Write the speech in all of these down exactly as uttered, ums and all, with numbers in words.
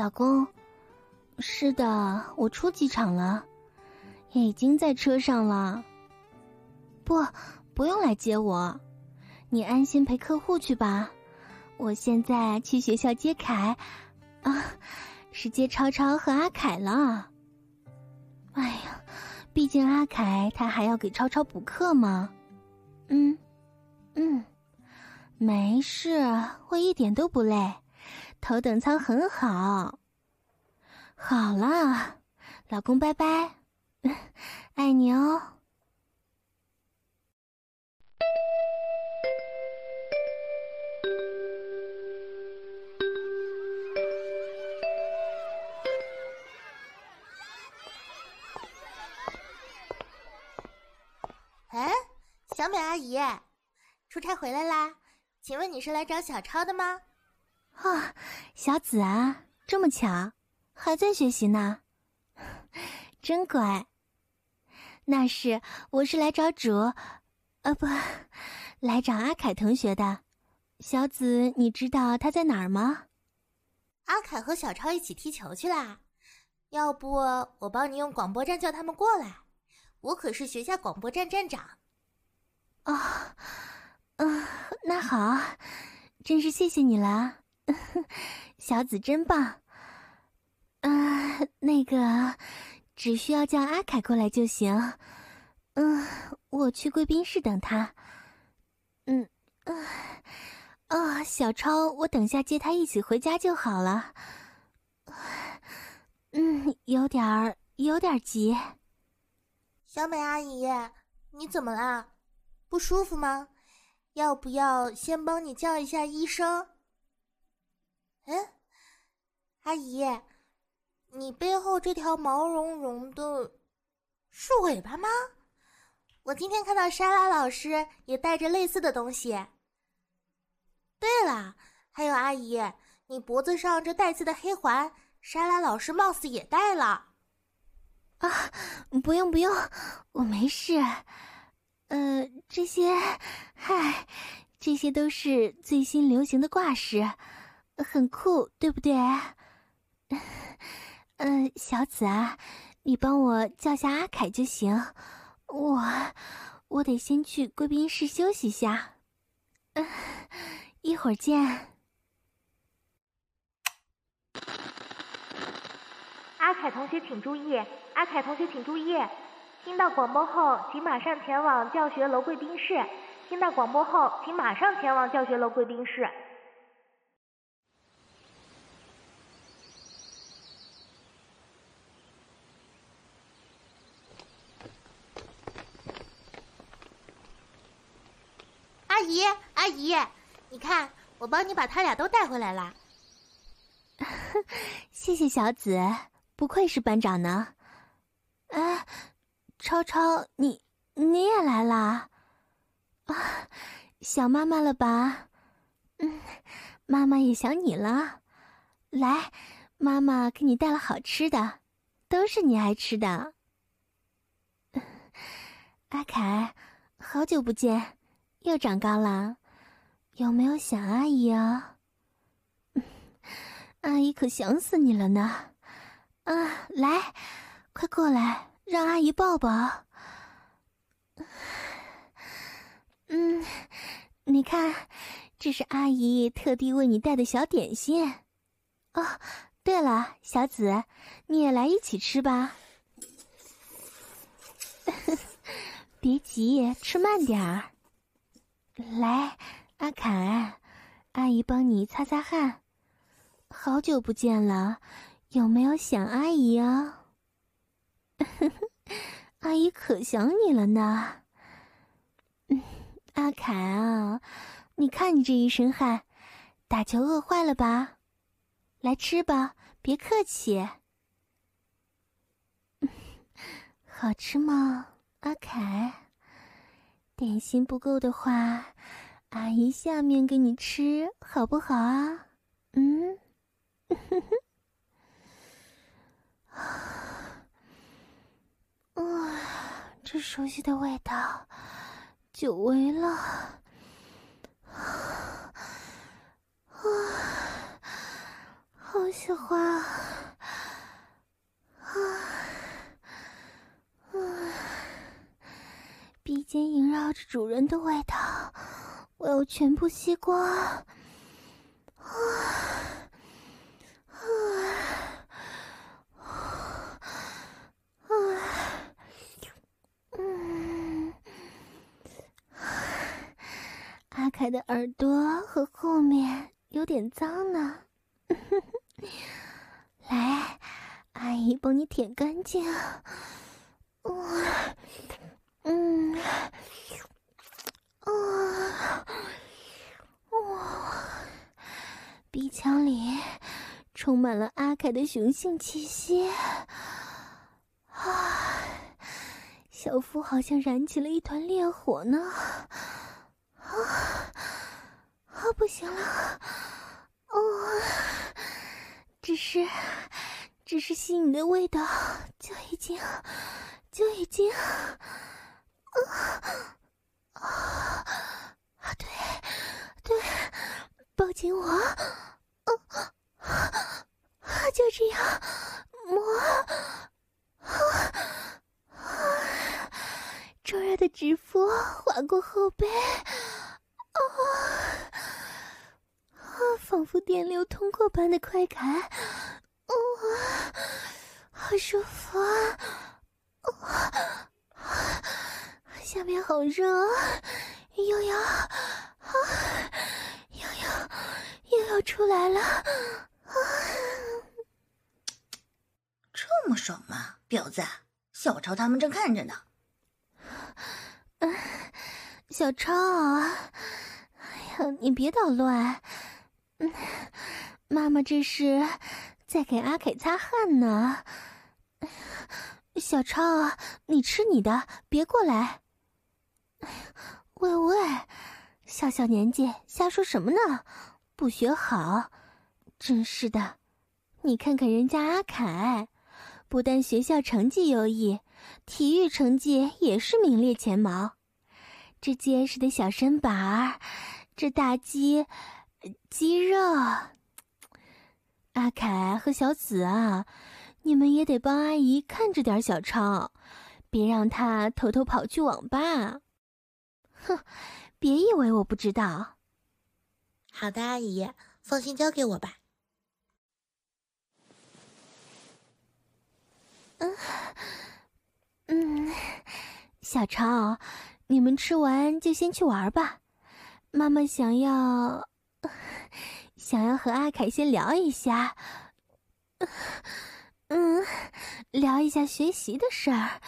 老公。是的，我出机场了，已经在车上了。不，不用来接我，你安心陪客户去吧。我现在去学校接凯，啊，是接超超和阿凯了。哎呀，毕竟阿凯他还要给超超补课嘛。嗯，嗯，没事，我一点都不累，头等舱很好。好了，老公拜拜，爱你哦。 哎，小美阿姨，出差回来啦？请问你是来找小超的吗？ 啊，小紫啊，这么巧，还在学习呢，真乖。那是，我是来找主，呃不，来找阿凯同学的。小紫，你知道他在哪儿吗？ 阿凯和小超一起踢球去啦，要不我帮你用广播站叫他们过来，我可是学校广播站站长。 哦，嗯、呃，那好，真是谢谢你了，小紫真棒。啊、呃，那个，只需要叫阿凯过来就行。嗯、呃，我去贵宾室等他。嗯，啊、呃，哦，小超，我等下接他一起回家就好了。嗯，有点儿，有点急。 小美阿姨，你怎么啦？不舒服吗？要不要先帮你叫一下医生？嗯，阿姨，你背后这条毛茸茸的是尾巴吗？我今天看到莎拉老师也带着类似的东西。对了，还有阿姨，你脖子上这带刺的黑环，莎拉老师貌似也戴了。 啊，不用不用，我没事。呃，这些，嗨，这些都是最新流行的挂饰，很酷，对不对？嗯、呃，小紫啊，你帮我叫下阿凯就行。我，我得先去贵宾室休息下。嗯、呃，一会儿见。 阿凯同学请注意，阿凯同学请注意，听到广播后请马上前往教学楼贵宾室，听到广播后请马上前往教学楼贵宾室。 阿姨，阿姨，你看，我帮你把他俩都带回来了。 谢谢小紫，不愧是班长呢。哎，超超，你你也来啦？啊，想妈妈了吧？嗯，妈妈也想你了。来，妈妈给你带了好吃的，都是你爱吃的。阿凯，好久不见，又长高了，有没有想阿姨啊？阿姨可想死你了呢。啊，来，快过来，让阿姨抱抱。嗯，你看，这是阿姨特地为你带的小点心。哦，对了，小紫，你也来一起吃吧。别急，吃慢点儿。来，阿凯，阿姨帮你擦擦汗。好久不见了，有没有想阿姨啊？阿姨可想你了呢。嗯，阿凯啊，你看你这一身汗，打球饿坏了吧？来吃吧，别客气。好吃吗，阿凯？点心不够的话，阿姨下面给你吃，好不好啊？嗯。啊，这熟悉的味道，久违了。啊，好好喜欢啊！啊啊！鼻尖萦绕着主人的味道，我要全部吸光。啊啊啊！嗯，阿凯的耳朵和后面有点脏呢。来，阿姨帮你舔干净。嗯嗯啊哇！鼻腔里充满了阿凯的雄性气息。啊，小腹好像燃起了一团烈火呢。啊啊，不行了。哦，只是只是吸你的味道就已经就已经啊啊！对对，抱紧我，啊啊！就这样摸，啊啊！灼热的指腹划过后背，啊啊！仿佛电流通过般的快感，哦，好舒服啊！哦，下面好热，又要啊，又要又要出来了啊！ 这么爽吗，婊子？小超他们正看着呢。 嗯，小超，哎呀，你别捣乱。嗯，妈妈这是在给阿凯擦汗呢。小超，你吃你的，别过来。喂喂，小小年纪瞎说什么呢？不学好，真是的。你看看人家阿凯，不但学校成绩优异，体育成绩也是名列前茅。这结实的小身板儿，这大肌肌肉。阿凯和小紫啊，你们也得帮阿姨看着点小超，别让他偷偷跑去网吧。哼，别以为我不知道。 好的，阿姨，放心交给我吧。 嗯嗯，小超，你们吃完就先去玩吧。妈妈想要想要和阿凯先聊一下，嗯，聊一下学习的事儿。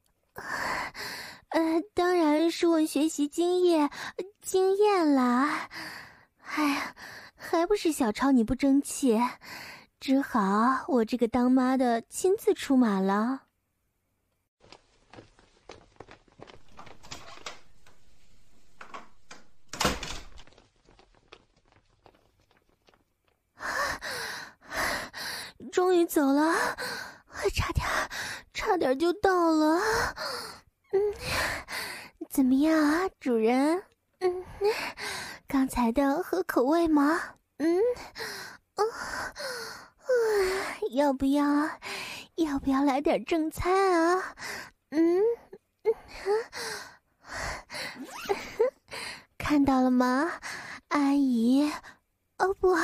呃，当然是问学习经验经验啦。哎呀，还不是小超你不争气，只好我这个当妈的亲自出马了。终于走了，差点差点就到了。嗯，怎么样啊，主人？嗯，刚才的合口味吗？嗯，啊，要不要要不要来点正餐啊？嗯，看到了吗，阿姨？哦不，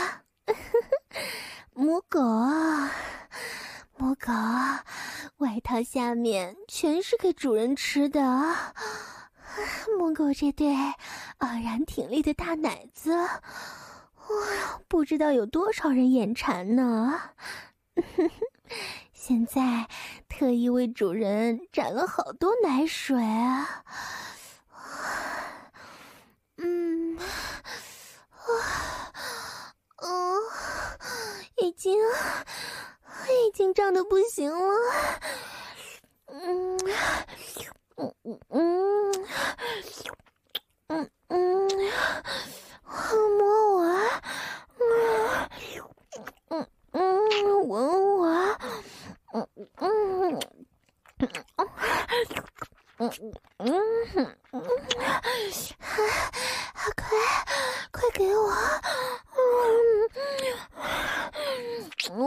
母狗啊，母狗，外套下面全是给主人吃的。母狗这对傲然挺立的大奶子，哇，不知道有多少人眼馋呢。现在特意为主人攒了好多奶水啊。嗯，哦，已经已经胀得不行了。嗯嗯嗯嗯嗯嗯，摸我，嗯嗯，吻我，嗯嗯嗯嗯嗯，快快给我，嗯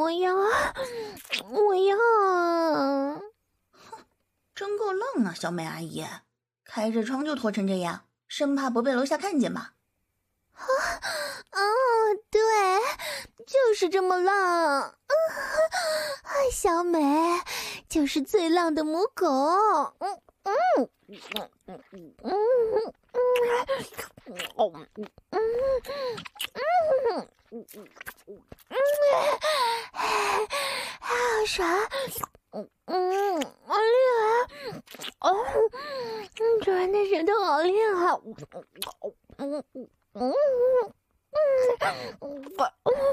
小美阿姨，开着窗就脱成这样，生怕不被楼下看见吧？ 啊，哦，对，就是这么浪。嗯，小美就是最浪的母狗。嗯嗯嗯嗯嗯嗯嗯嗯嗯，好爽！嗯嗯，好厉害！哦，主人的舌头好厉害！嗯嗯嗯。嗯，我，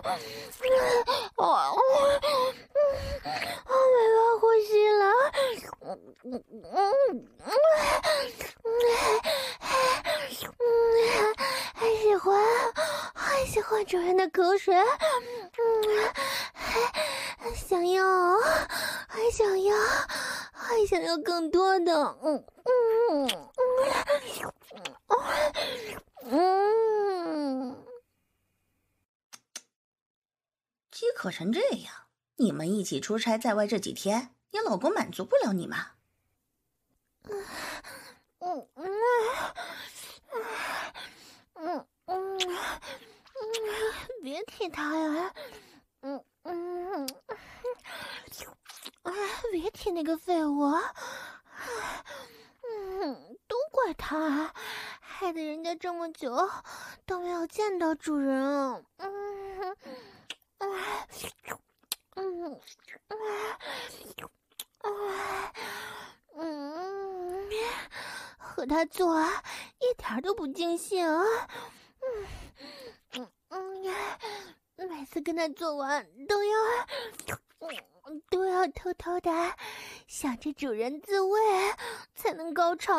我，我没法呼吸了。嗯嗯嗯嗯，还喜欢，还喜欢主人的口水。嗯，想要，还想要，还想要更多的。嗯嗯嗯嗯。 饥渴成这样，你们一起出差在外这几天，你老公满足不了你吗？ 嗯嗯嗯嗯嗯嗯，别提他呀！嗯嗯嗯，别提那个废物！嗯，都怪他，害得人家这么久都没有见到主人。嗯。嗯嗯嗯，和他做一点都不尽兴。嗯嗯嗯，每次跟他做完都要嗯都要偷偷的想着主人自慰才能高潮。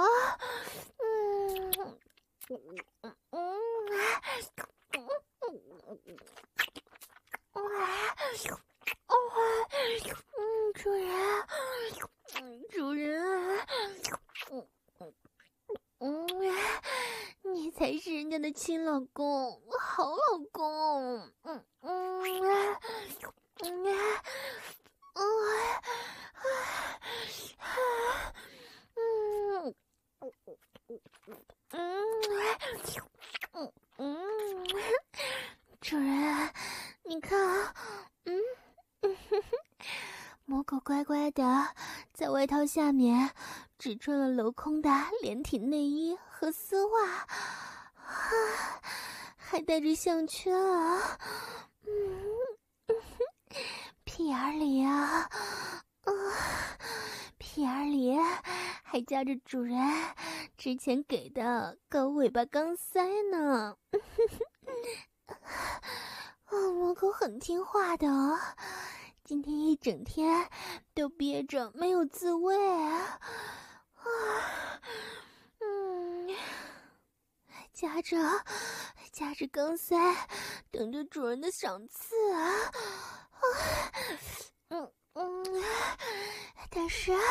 嗯嗯嗯嗯。哦，嗯，主人，嗯，主人，嗯嗯嗯，你才是人家的亲老公，好老公。嗯嗯嗯嗯嗯嗯嗯，主人，你看，嗯。母狗乖乖的在外套下面只穿了镂空的连体内衣和丝袜，啊，还带着项圈啊，嗯，屁眼里啊，啊，屁眼里还夹着主人之前给的高尾巴钢塞呢。啊，母狗很听话的哦，今天一整天都憋着没有自慰啊，嗯，夹着夹着钢塞，等着主人的赏赐啊，嗯嗯，但是啊，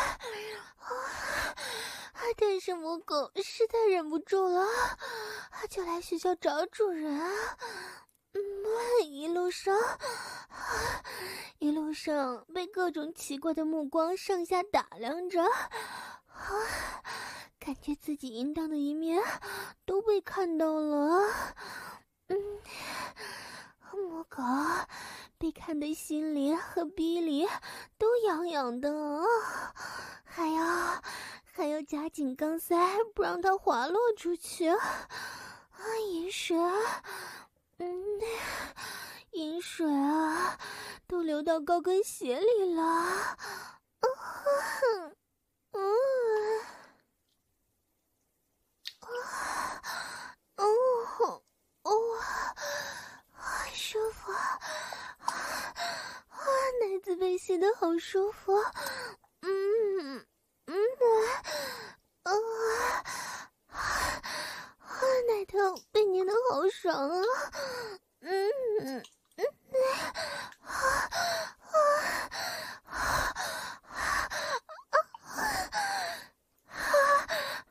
但是母狗实在忍不住了，就来学校找主人啊。嗯，一路上，一路上被各种奇怪的目光上下打量着，啊，感觉自己淫荡的一面都被看到了。嗯，母狗被看得心里和逼里都痒痒的，还要还要夹紧钢塞，不让它滑落出去。啊，饮水。嗯，饮水啊，都流到高跟鞋里了。嗯嗯哦哦，舒服啊！奶子被吸得好舒服。嗯嗯啊啊！奶头被捏得好爽啊！嗯嗯嗯啊啊啊啊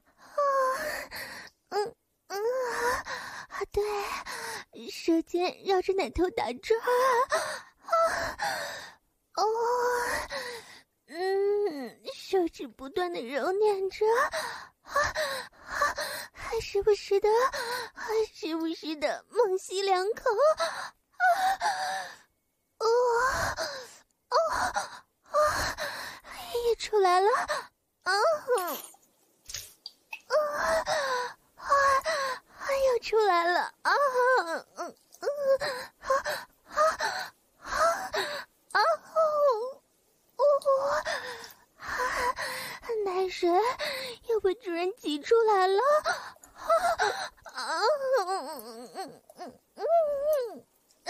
嗯嗯啊！对，舌尖绕着奶头打转啊！哦，嗯，手指是不断的揉捏着，啊啊，还时不时的，还时不时的猛吸两口，啊，哦哦哦，也出来了，啊，啊啊，又出来了，啊，嗯嗯啊啊啊啊！哦，奶水又被主人挤出来了，啊，嗯嗯嗯嗯，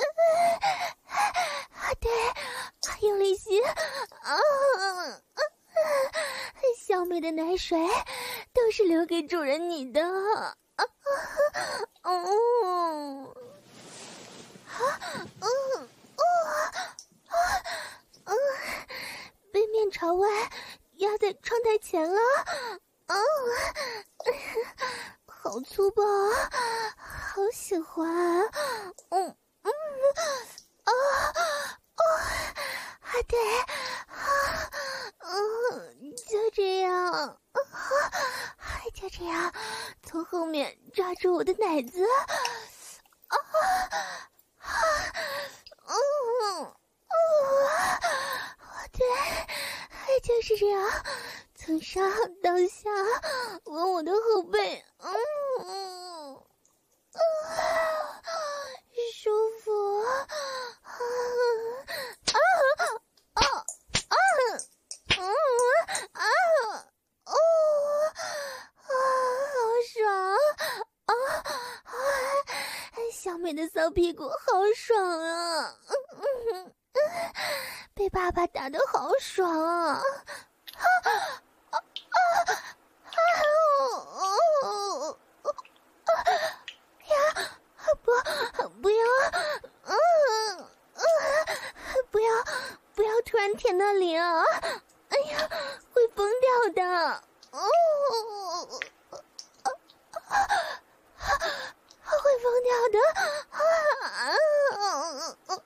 对，用力吸，啊，小美的奶水都是留给主人你的，啊，嗯，啊，嗯，啊，嗯。背面朝外，压在窗台前了。啊，好粗暴啊，好喜欢。嗯嗯，啊哦，啊对，啊嗯，就这样，啊，就这样，从后面抓住我的奶子。啊啊嗯嗯。对，就是这样，从上到下吻我的后背，嗯嗯，啊，舒服，啊啊啊啊，嗯啊哦啊，好爽啊啊！小美的骚屁股好爽啊！嗯嗯。被爸爸打得好爽啊！啊啊啊啊！呀，不，不要，嗯嗯，不要，不要突然舔那里啊！哎呀，会疯掉的！哦，会疯掉的！啊啊啊啊！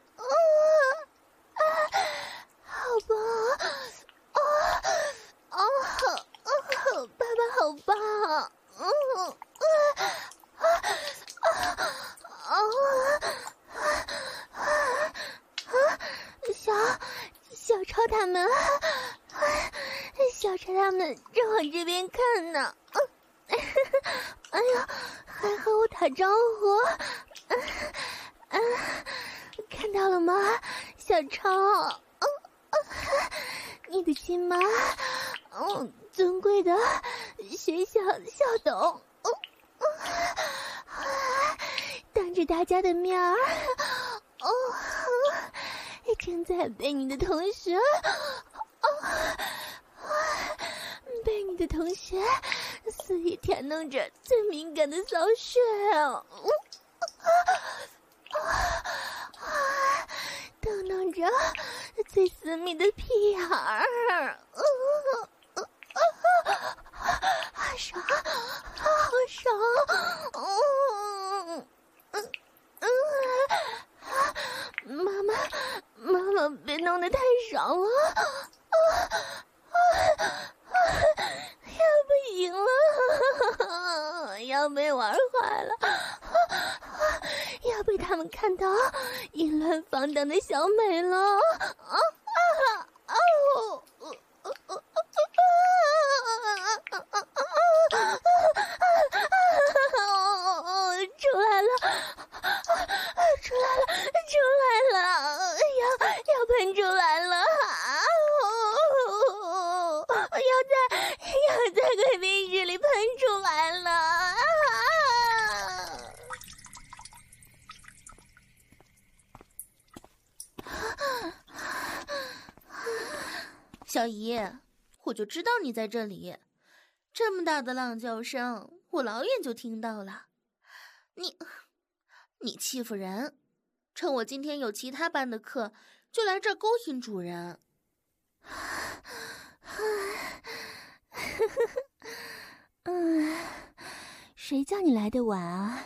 好棒！哦哦哦，爸爸好棒！嗯啊啊啊啊啊！小小超他们，小超他们正往这边看呢。哎呀，还和我打招呼。嗯，看到了吗，小超？你的亲妈，嗯，尊贵的学校校董，嗯嗯，当着大家的面儿，哦，正在被你的同学，哦，被你的同学肆意舔弄着最敏感的骚穴，嗯啊，逗弄着最私密的屁眼儿，嗯嗯嗯，爽，好爽，嗯嗯嗯，妈妈，妈妈别弄得太爽了，啊啊啊！要不行了，要被玩坏了。要被他们看到淫乱放荡的小美了！啊啊啊！哦哦哦哦！出来了，出来了，出来了！要要喷出来了！哦，要在要在贵宾室里喷出来了！ 小姨，我就知道你在这里，这么大的浪叫声，我老远就听到了。你，你欺负人，趁我今天有其他班的课，就来这儿勾引主人。 嗯，谁叫你来的晚啊？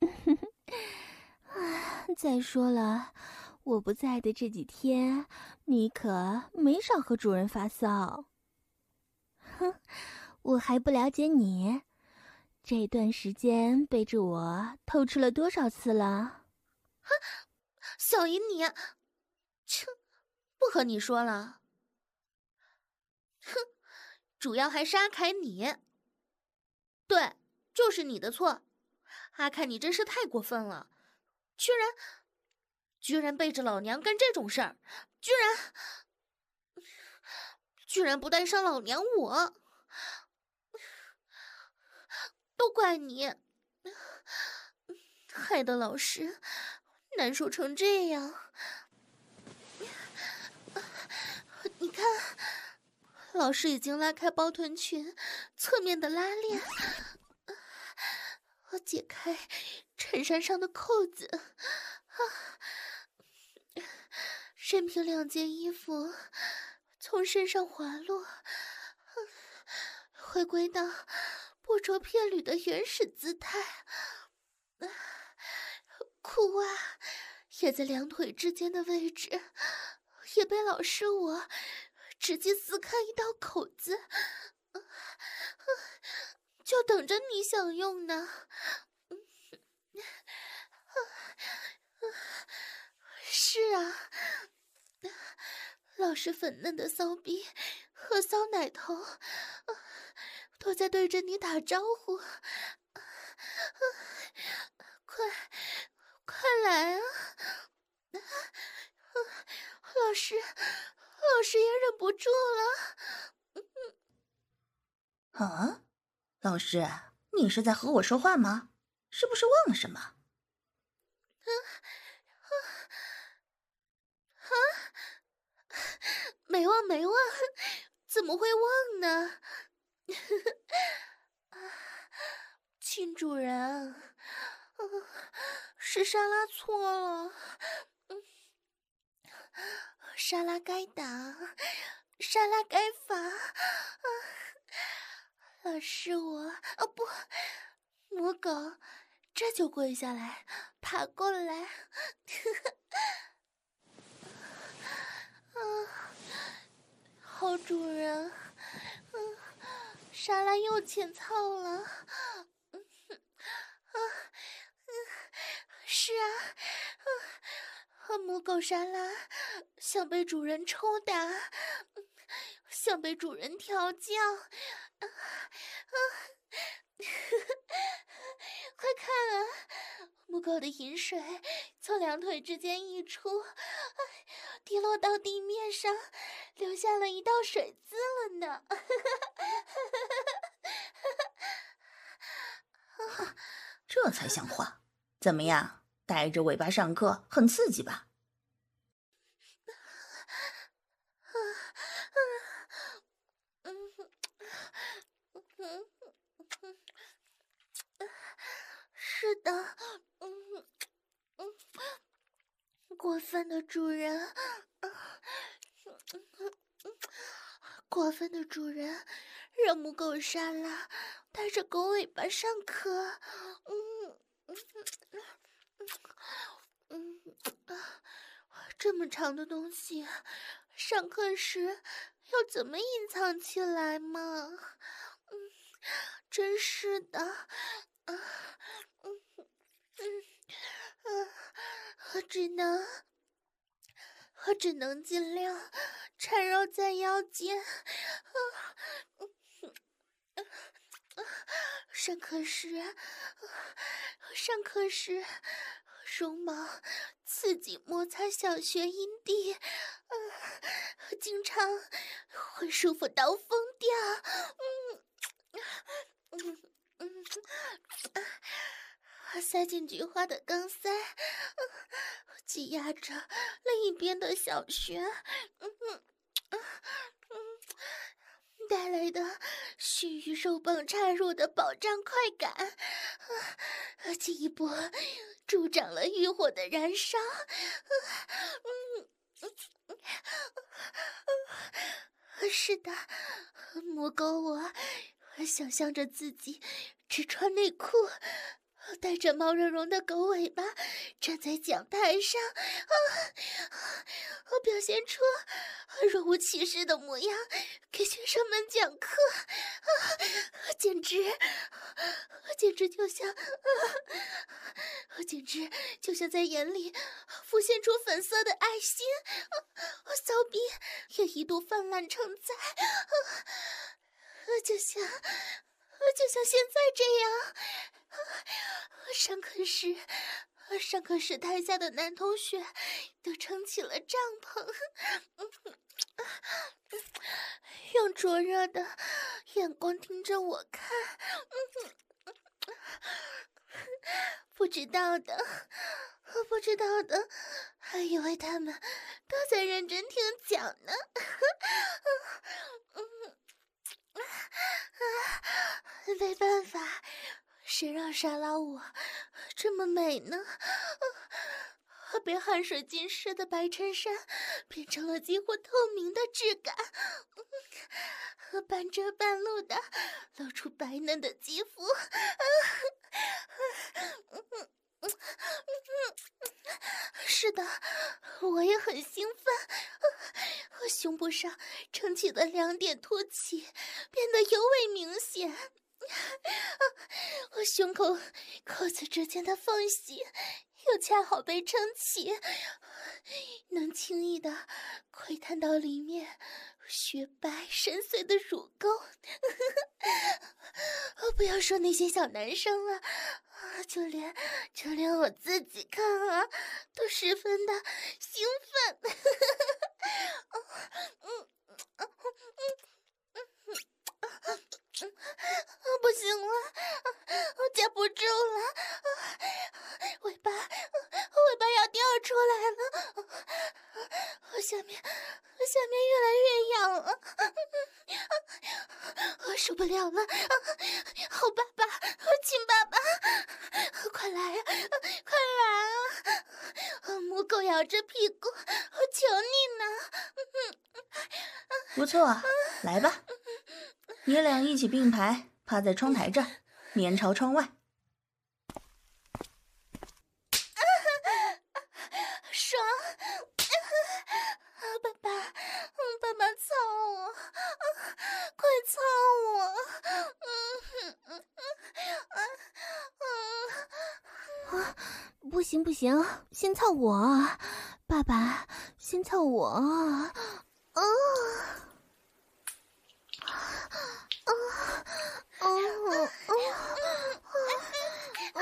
再说了，我不在的这几天，你可没少和主人发骚。 哼，我还不了解你，这段时间背着我偷吃了多少次了？ 哼，小姨你，切，不和你说了。哼，主要还是阿凯你。对，就是你的错。阿凯，你真是太过分了，居然，居然背着老娘干这种事儿，居然，居然不带上老娘我，都怪你，害得老师难受成这样。你看，老师已经拉开包臀裙侧面的拉链，我解开衬衫上的扣子，啊，任凭两件衣服从身上滑落，回归到不着片缕的原始姿态。裤袜也在两腿之间的位置，也被老师我直接撕开一道口子，就等着你享用呢。是啊，老师粉嫩的骚逼和骚奶头都在对着你打招呼，快快来啊！老师，老师也忍不住了。 啊，老师，你是在和我说话吗？是不是忘了什么？啊啊！没忘没忘，怎么会忘呢？亲主人，嗯，是莎拉错了，嗯，莎拉该打，莎拉该罚。啊，老师我，哦不，母狗，这就跪下来，爬过来。啊，好主人，嗯，莎拉又欠操了。嗯啊，嗯，是啊，啊，母狗莎拉想被主人抽打，想被主人调教。啊啊，快看啊，母狗的饮水从两腿之间溢出，滴落到地面上，留下了一道水渍了呢。 这才像话。怎么样，带着尾巴上课很刺激吧？ 是的，嗯嗯，过分的主人，过分的主人，让母狗莎拉带着狗尾巴上课，嗯嗯嗯，这么长的东西，上课时要怎么隐藏起来嘛？嗯，真是的，啊，嗯嗯嗯，我只能，我只能尽量缠绕在腰间，啊，嗯嗯，上课时，上课时，绒毛刺激摩擦小穴阴蒂，呃，经常会舒服到疯掉。嗯嗯嗯，啊，塞进菊花的钢塞，挤压着另一边的小穴，嗯嗯嗯，带来的须臾肉棒插入的饱胀快感，啊，进一步助长了欲火的燃烧。嗯嗯嗯，是的，母狗我想象着自己只穿内裤， 带着毛茸茸的狗尾巴站在讲台上，啊，表现出若无其事的模样，给学生们讲课，啊，简直，简直就像，啊，简直就像在眼里浮现出粉色的爱心，啊，骚逼也一度泛滥成灾，啊，就像，就像现在这样。上课时，上课时台下的男同学都撑起了帐篷，用灼热的眼光盯着我看。不知道的，不知道的，还以为他们都在认真听讲呢。没办法，谁让莎拉我这么美呢？被汗水浸湿的白衬衫变成了几乎透明的质感，半遮半露的露出白嫩的肌肤。是的，我也很兴奋，我胸部上撑起的两点凸起变得尤为明显，我胸口扣子之间的缝隙又恰好被撑起，能轻易的窥探到里面雪白深邃的乳沟。不要说那些小男生了，就连就连我自己看啊，都十分的兴奋。不行了，我夹不住了，尾巴尾巴要掉出来了，我下面我下面越来越痒了，我受不了了，好爸爸，亲爸爸，快来呀，快来啊！母狗摇着屁股，我求你呢。 不错，来吧，你俩一起并排趴在窗台这儿，面朝窗外。 爽！爸爸，爸爸操我，快操我！ 啊，不行不行，先操我，爸爸，先操我。啊！啊！哦哦哦！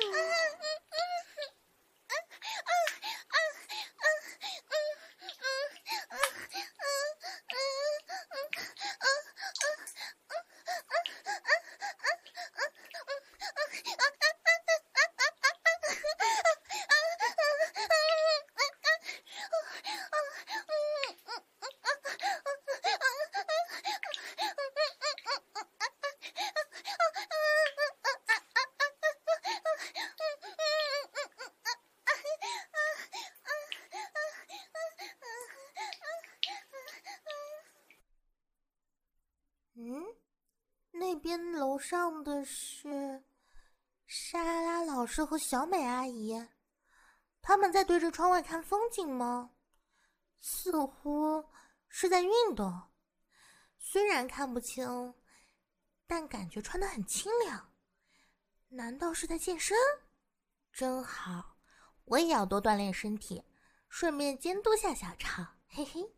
嗯，那边楼上的是莎拉老师和小美阿姨，他们在对着窗外看风景吗？似乎是在运动，虽然看不清，但感觉穿得很清凉。难道是在健身？真好，我也要多锻炼身体，顺便监督下小超，嘿嘿。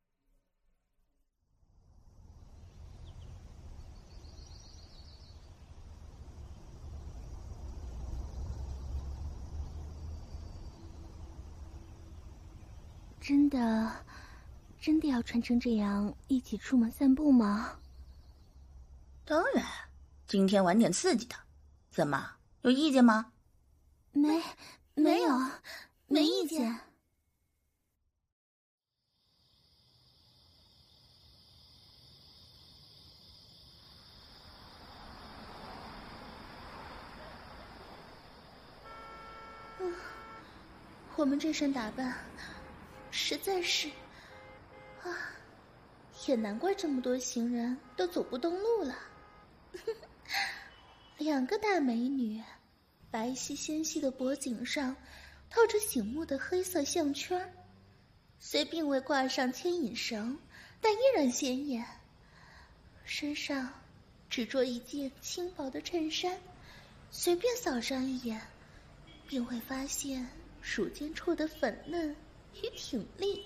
真的，真的要穿成这样一起出门散步吗？ 当然，今天玩点刺激的，怎么有意见吗？ 没，没有，没意见。 嗯，我们这身打扮。实在是，啊，也难怪这么多行人都走不动路了。两个大美女， 白皙纤细的脖颈上套着醒目的黑色项圈，虽并未挂上牵引绳，但依然显眼。身上只着一件轻薄的衬衫，随便扫上一眼，便会发现乳尖处的粉嫩与挺立，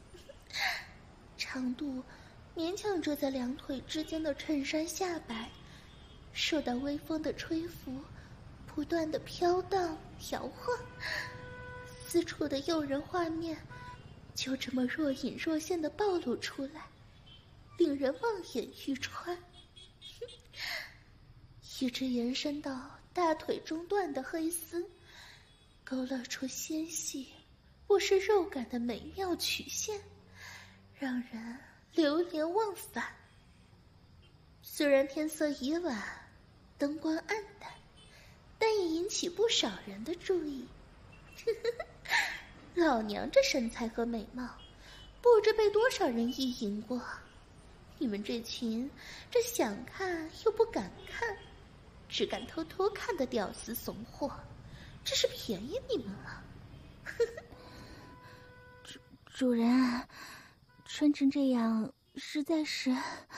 长度勉强遮在两腿之间的衬衫下摆，受到微风的吹拂，不断的飘荡摇晃，四处的诱人画面就这么若隐若现的暴露出来，令人望眼欲穿。一直延伸到大腿中段的黑丝，勾勒出纤细不失肉感的美妙曲线，让人流连忘返。虽然天色已晚，灯光暗淡，但也引起不少人的注意。老娘这身材和美貌，不知被多少人意淫过。你们这群这想看又不敢看，只敢偷偷看的屌丝怂货，这是便宜你们了。 主主人，穿成这样实在是，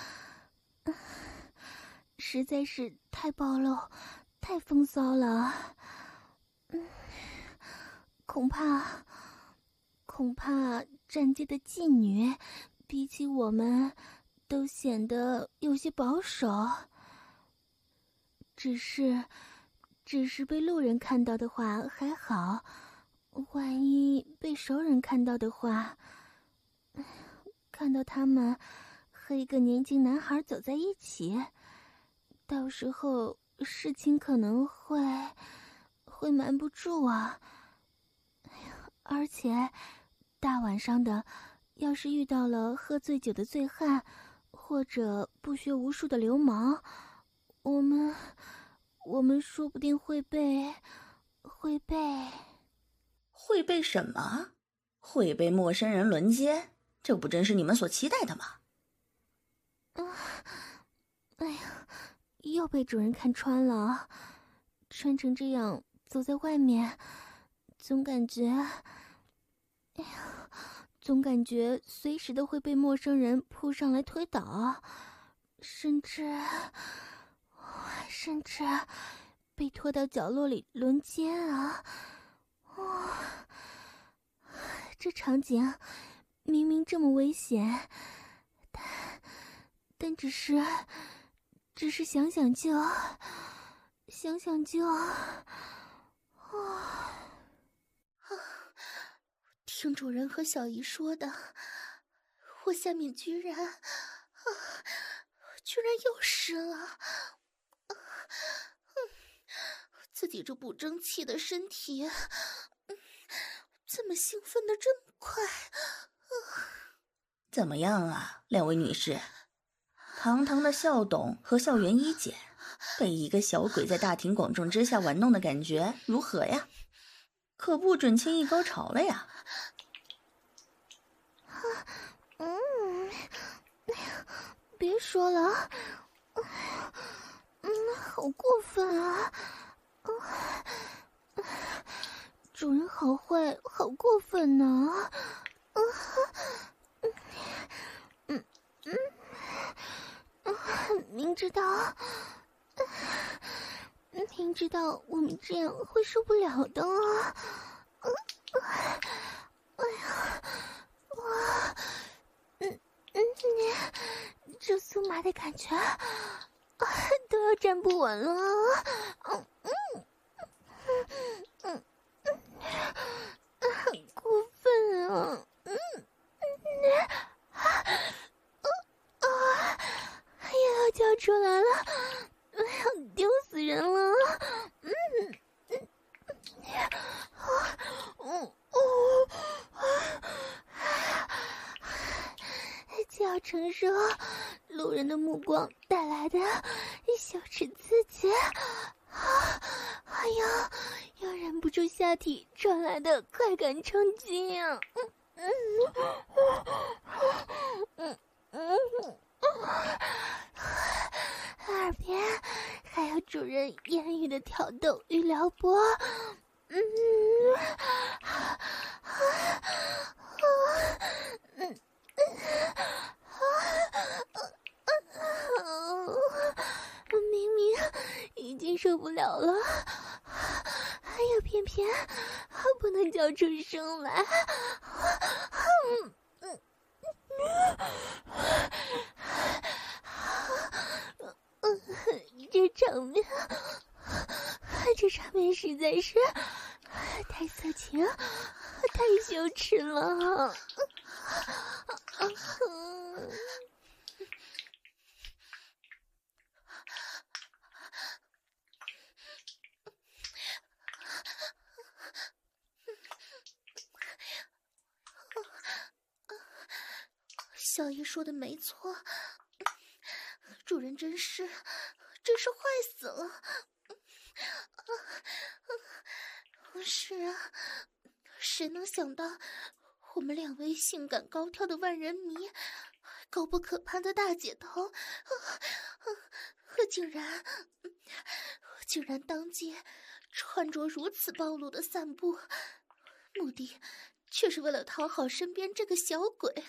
实在是太暴露、太风骚了。嗯，恐怕，恐怕站街的妓女比起我们都显得有些保守。只是，只是被路人看到的话还好，万一被熟人看到的话，看到他们和一个年轻男孩走在一起，到时候事情可能会会瞒不住啊。而且大晚上的，要是遇到了喝醉酒的醉汉或者不学无术的流氓，我们我们说不定会被会被会被什么？会被陌生人轮奸？这不正是你们所期待的吗？ 啊，哎呀，又被主人看穿了。穿成这样走在外面，总感觉，哎呀，总感觉随时都会被陌生人扑上来推倒，甚至，甚至被拖到角落里轮奸啊！哇，这场景明明这么危险，但但只是，只是想想就，想想就，啊！ 听主人和小姨说的，我下面居然，啊，居然又湿了，啊，嗯，自己这不争气的身体，嗯，怎么兴奋的这么快？啊， 怎么样啊，两位女士？堂堂的校董和校园一姐，被一个小鬼在大庭广众之下玩弄的感觉如何呀？可不准轻易高潮了呀！ 嗯，别说了，嗯，好过分啊！主人好坏，好过分呢！嗯嗯嗯，明知道，明知道我们这样会受不了的啊！哎呀，哇，嗯嗯，你这酥麻的感觉，都要站不稳了。嗯嗯嗯嗯，很过分啊！嗯嗯啊啊，又要叫出来了，要丢死人了！嗯嗯啊嗯哦啊，就要承受路人的目光带来的羞耻刺激，啊，哎呀，又忍不住下体传来的快感冲击啊！嗯嗯嗯嗯，耳边还还有主人言语的挑逗与撩拨，嗯，嗯，明明已经受不了了，还有偏偏不能叫出声来。嗯嗯嗯，这场面，这场面实在是太色情，太羞耻了。 小姨说的没错，主人真是真是坏死了。是啊，谁能想到我们两位性感高挑的万人迷，高不可攀的大姐头，竟然竟然当街穿着如此暴露的散步，目的却是为了讨好身边这个小鬼。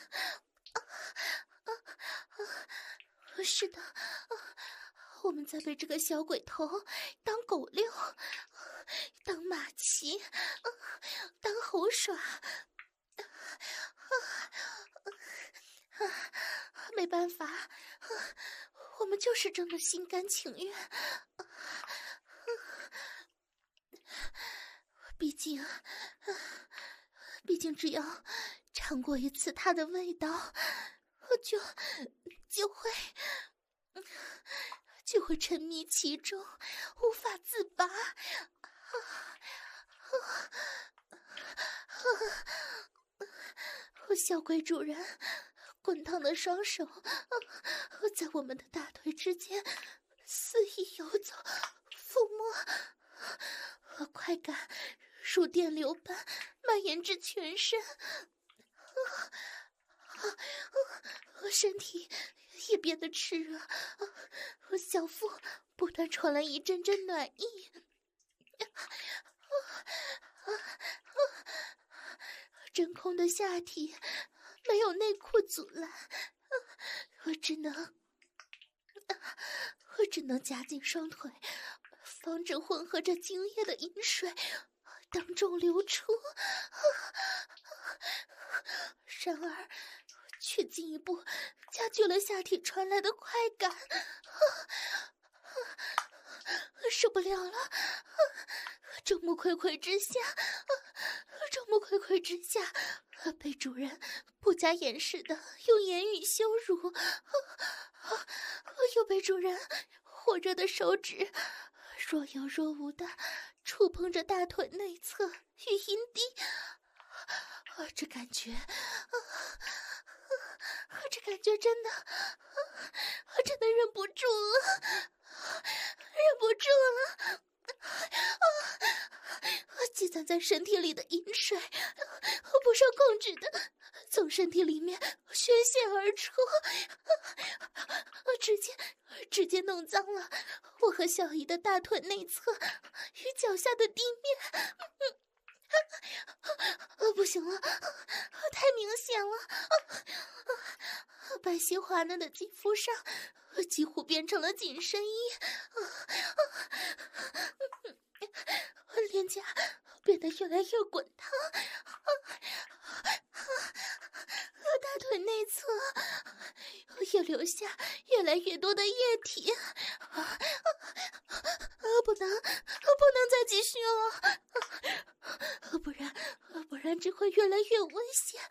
是的，我们在被这个小鬼头当狗遛，当马骑，当猴耍，没办法，我们就是这么心甘情愿。毕竟毕竟只要尝过一次它的味道，我就就会就会沉迷其中，无法自拔。小鬼主人滚烫的双手在我们的大腿之间肆意游走抚摸，快感如电流般蔓延至全身，身体也变得炽热，小腹不断传来一阵阵暖意。真空的下体没有内裤阻拦，我只能我只能夹紧双腿，防止混合着精液的饮水当众流出，然而却进一步加剧了下体传来的快感。受不了了，众目睽睽之下众目睽睽之下被主人不加掩饰的用言语羞辱，又被主人火热的手指若有若无的触碰着大腿内侧与阴蒂，这感觉这感觉真的真的忍不住了，忍不住了。积攒在身体里的饮水不受控制的从身体里面宣泄而出，直接直接弄脏了我和小姨的大腿内侧与脚下的地面。不行了，太明显了，白皙滑嫩的肌肤上几乎变成了紧身衣，脸颊变得越来越滚烫，大腿内侧也流下越来越多的液体，不能不能再继续了，不然不然只会越来越危险。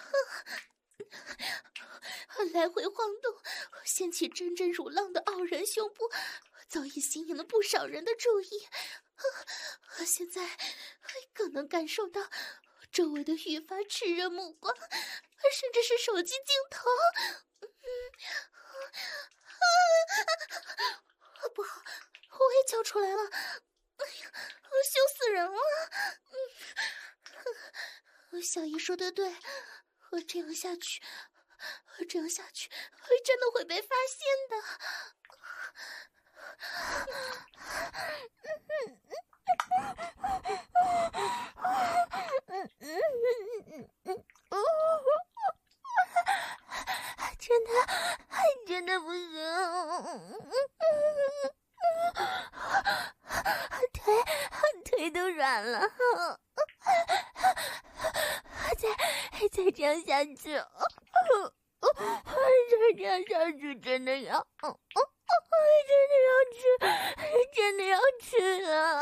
来回晃动，掀起阵阵如浪的傲人胸部，早已吸引了不少人的注意。现在更能感受到周围的愈发炽热目光，甚至是手机镜头。不好，我也叫出来了，哎呀，羞死人了。小姨说的对，我这样下去这样下去真的会被发现的。 真的，真的不行，腿腿都软了，再再这样下去，再这样下去真的要，真的要吃，真的要吃了。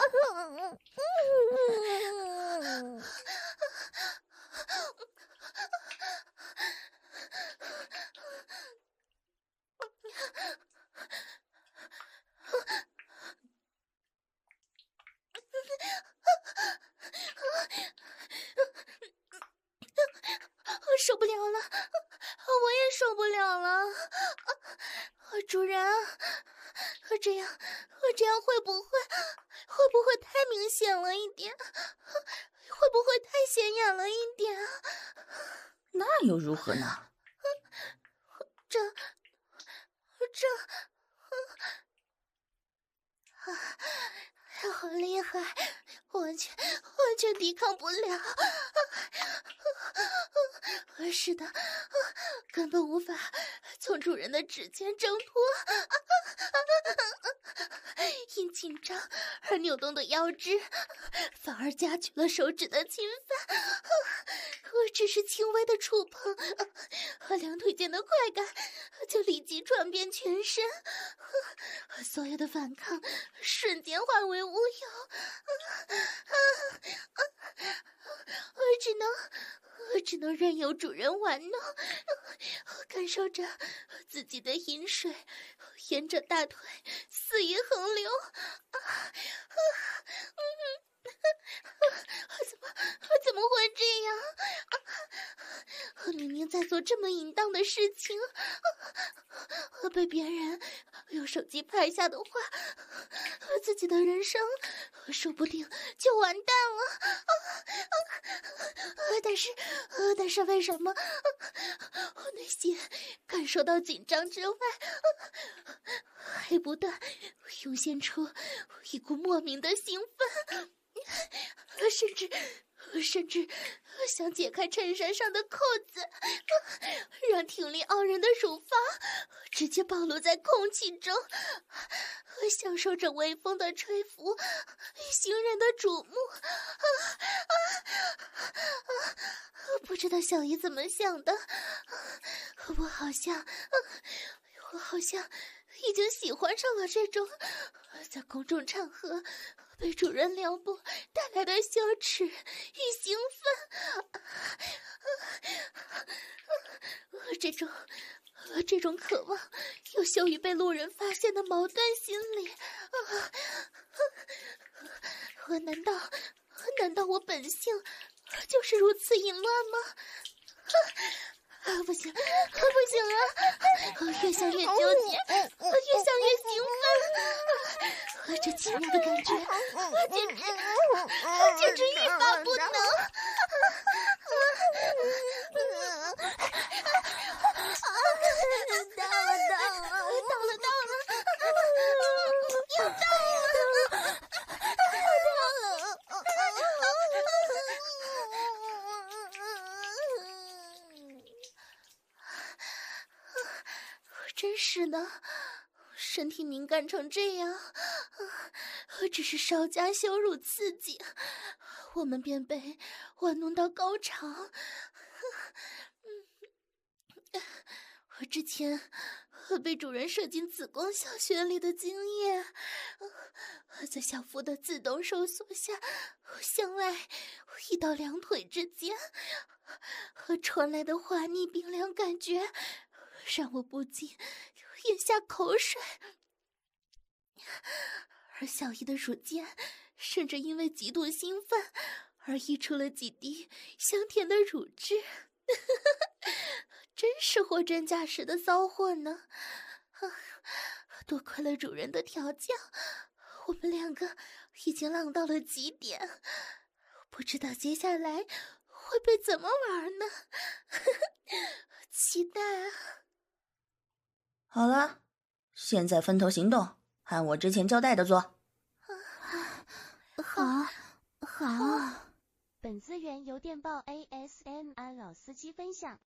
受不了了，我也受不了了。主人，这样这样会不会会不会太明显了一点？会不会太显眼了一点？ 那又如何呢？ 这这好厉害，完全完全抵抗不了。是的，根本无法从主人的指尖挣脱。因紧张而扭动的腰肢，反而加剧了手指的侵犯。我只是轻微的触碰，和两腿间的快感就立即传遍全身，所有的反抗瞬间化为乌有。我只能我只能任由主人玩弄，感受着自己的饮水沿着大腿肆意横流。怎么怎么会这样？明明在做这么淫荡的事情，被别人用手机拍下的话，自己的人生说不定就完蛋了。但是但是为什么内心感受到紧张之外，还不断涌现出一股莫名的兴奋，甚至甚至想解开衬衫上的扣子，让挺立傲人的乳房直接暴露在空气中，享受着微风的吹拂，行人的瞩目。不知道小姨怎么想的，我好像我好像已经喜欢上了这种在公众场合被主人撩拨带来的羞耻与兴奋。这种这种渴望又羞于被路人发现的矛盾心理，我难道难道我本性就是如此淫乱吗？啊，不行，不行啊！越想越纠结，越想越兴奋，这奇妙的感觉，简直简直欲罢不能！ 到了，到了， 到了，到了，又到了！真是的，身体敏感成这样，只是稍加羞辱刺激，我们便被玩弄到高潮。我之前被主人射进子宫小穴里的经验，在小腹的自动收缩下，向外移到两腿之间，和传来的滑腻冰凉感觉让我不禁咽下口水，而小姨的乳尖甚至因为极度兴奋而溢出了几滴香甜的乳汁。真是货真价实的骚货呢！多亏了主人的调教，我们两个已经浪到了极点，不知道接下来会被怎么玩呢？期待啊！ 好了，现在分头行动， 按我之前交代的做。 好，好。 本资源由电报 A S M R 老司机分享。